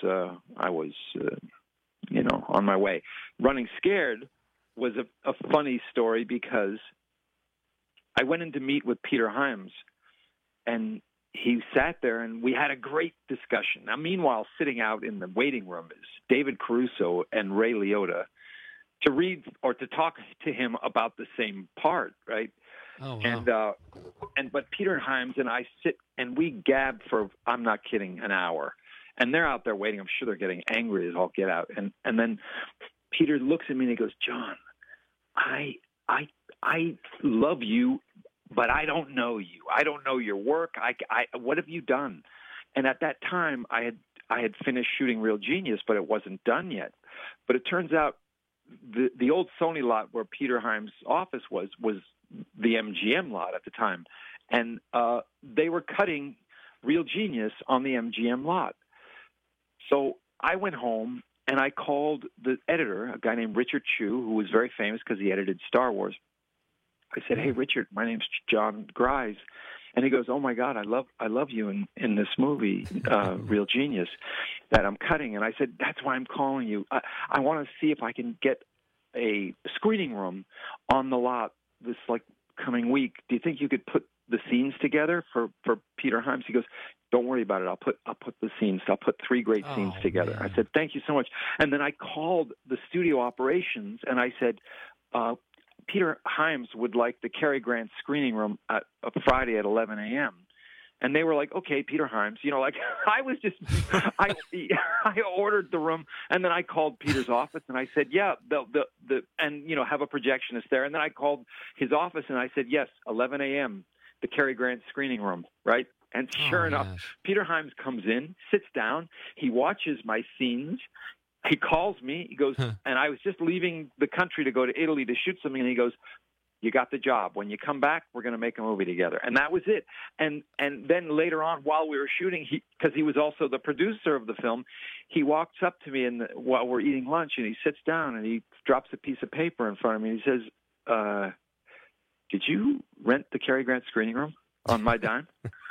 you know, on my way. Running Scared was a funny story, because I went in to meet with Peter Hyams, and he sat there, and we had a great discussion. Now, meanwhile, sitting out in the waiting room is David Caruso and Ray Liotta to read or to talk to him about the same part, right? Oh, wow. But Peter Hyams and I sit and we gab for, I'm not kidding, an hour. And they're out there waiting. I'm sure they're getting angry as all get out. And then Peter looks at me and he goes, John, I love you, but I don't know you. I don't know your work. What have you done? And at that time, I had finished shooting Real Genius, but it wasn't done yet. But it turns out the old Sony lot where Peter Hyams' office was the MGM lot at the time, and they were cutting Real Genius on the MGM lot. So I went home and I called the editor, a guy named Richard Chu, who was very famous because he edited Star Wars. I said, hey, Richard, my name's John Grise. And he goes, oh, my God, I love you in this movie, Real Genius, that I'm cutting. And I said, that's why I'm calling you. I want to see if I can get a screening room on the lot this, like, coming week. Do you think you could put the scenes together for Peter Hyams? He goes, don't worry about it. I'll put the scenes. I'll put 3 great scenes together. Man. I said, thank you so much. And then I called the studio operations, and I said, Peter Hyams would like the Cary Grant screening room at Friday at 11 a.m. And they were like, okay, Peter Hyams, you know, like I ordered the room, and then I called Peter's office and I said, yeah, and you know, have a projectionist there. And then I called his office and I said, yes, 11 a.m., the Cary Grant screening room, right? And sure enough, Peter Hyams comes in, sits down, he watches my scenes. He calls me, he goes, and I was just leaving the country to go to Italy to shoot something, and he goes, you got the job. When you come back, we're going to make a movie together. And that was it. And then later on, while we were shooting, because he was also the producer of the film, he walks up to me while we're eating lunch, and he sits down, and he drops a piece of paper in front of me, and he says, did you rent the Cary Grant screening room on my dime?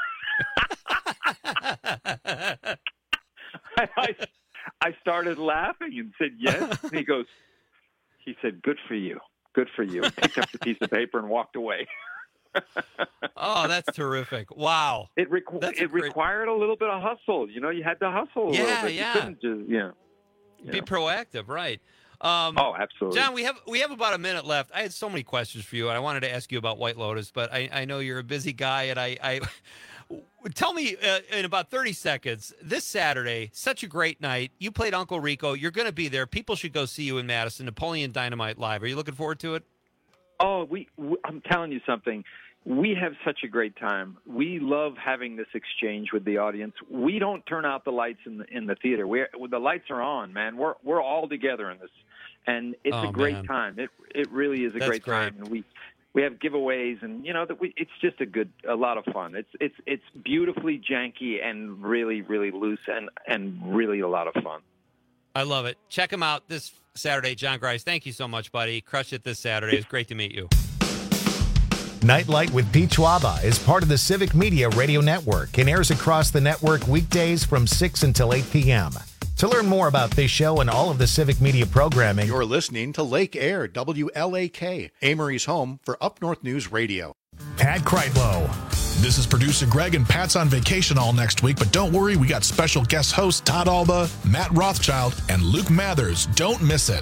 I started laughing and said, yes. And he said, good for you. Good for you. Picked up the piece of paper and walked away. Oh, that's terrific. Wow. It required a little bit of hustle. You know, you had to hustle a little bit. Yeah. You couldn't just, Be proactive, right. Absolutely. John, we have about a minute left. I had so many questions for you, and I wanted to ask you about White Lotus, but I know you're a busy guy, and I tell me in about 30 seconds, this Saturday, such a great night. You played Uncle Rico. You're going to be there. People should go see you in Madison. Napoleon Dynamite Live. Are you looking forward to it? Oh, I'm telling you something. We have such a great time. We love having this exchange with the audience. We don't turn out the lights in the theater. The lights are on, man. We're all together in this, and it's a great time. It really is a great time. And we have giveaways, and you know it's just a lot of fun. It's beautifully janky and really, really loose and really a lot of fun. I love it. Check him out this Saturday, John Grise. Thank you so much, buddy. Crush it this Saturday. It's great to meet you. Nightlight with Pete Schwaba is part of the Civic Media Radio Network and airs across the network weekdays from 6 until 8 p.m. To learn more about this show and all of the Civic Media programming, you're listening to Lake Air, WLAK, Amory's home for Up North News Radio. Pat Kreitlow. This is producer Greg, and Pat's on vacation all next week, but don't worry, we got special guest hosts Todd Alba, Matt Rothschild, and Luke Mathers. Don't miss it.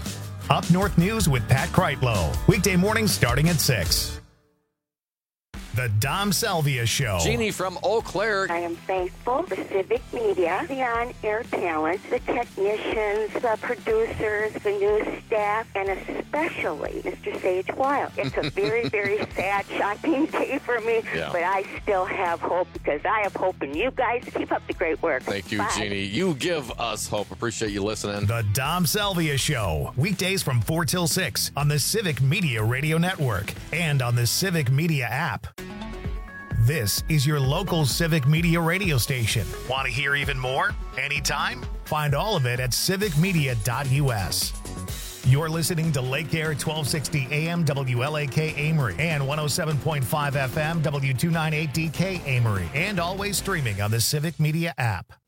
Up North News with Pat Kreitlow. Weekday mornings starting at 6. The Dom Salvia Show. Jeannie from Eau Claire. I am thankful for Civic Media, the on-air talent, the technicians, the producers, the news staff, and especially Mr. Sage Wild. It's a very, very sad, shocking day for me, but I still have hope because I have hope in you guys. Keep up the great work. Thank you, Bye. Jeannie. You give us hope. Appreciate you listening. The Dom Salvia Show. Weekdays from 4 till 6 on the Civic Media Radio Network and on the Civic Media app. This is your local Civic Media radio station. Want to hear even more? Anytime? Find all of it at civicmedia.us. You're listening to Lake Air 1260 AM WLAK Amory and 107.5 FM W298DK Amory, and always streaming on the Civic Media app.